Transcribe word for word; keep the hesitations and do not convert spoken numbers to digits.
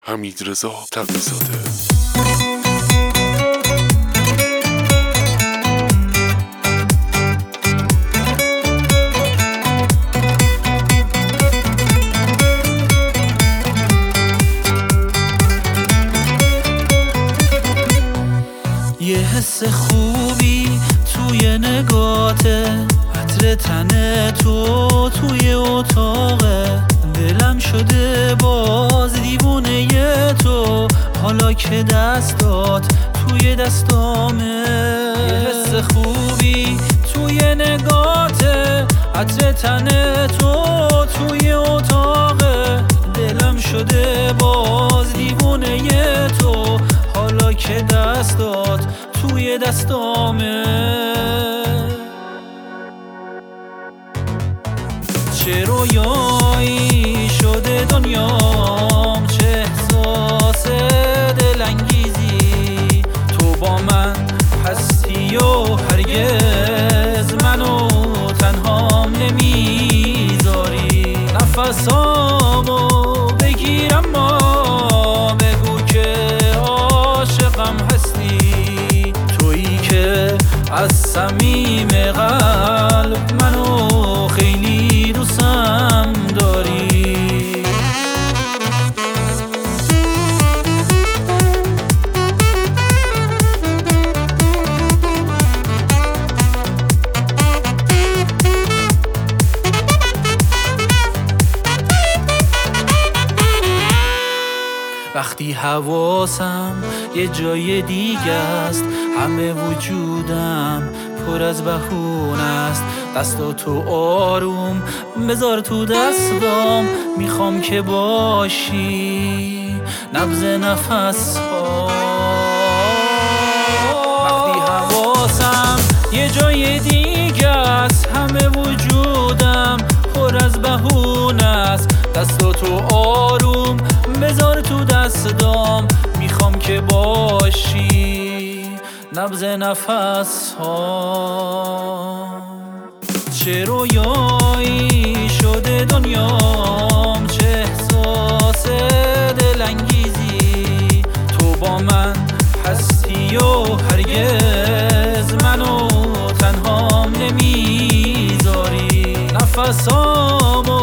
حمیدرضا تقی‌زاده. یه حس خوبی توی نگاته، عطر تن تو توی اتاقه، دلم شده باز دیوونه تو، حالا که دستات توی دستامه. یه حس خوبی توی نگاته، عطر تن تو توی اتاقه، دلم شده باز دیوونه تو، حالا که دستات توی دستامه. چه رویایی شده دنیام، چه احساس دلانگیزی، تو با من هستی و هرگز منو تنهام نمیذاری. نفسامو بگیرم ما بگو که عاشقم هستی، تویی که از صمیم قلب منو خیلی دوستم داری. وقتی حواسم یه جای دیگه است، همه وجودم پر از بهونه است. دستاتو آروم بذار تو دستام، میخوام که باشی نبض نفس ها. وقتی حواسم یه جای دیگه است، همه وجودم پر از بهونه است. دستاتو آروم بذار تو دستام، میخوام که باشی نبض نفس ها. چه رویایی شده دنیام، چه احساس دلانگیزی، تو با من هستی و هرگز منو تنهام نمیذاری. نفسامو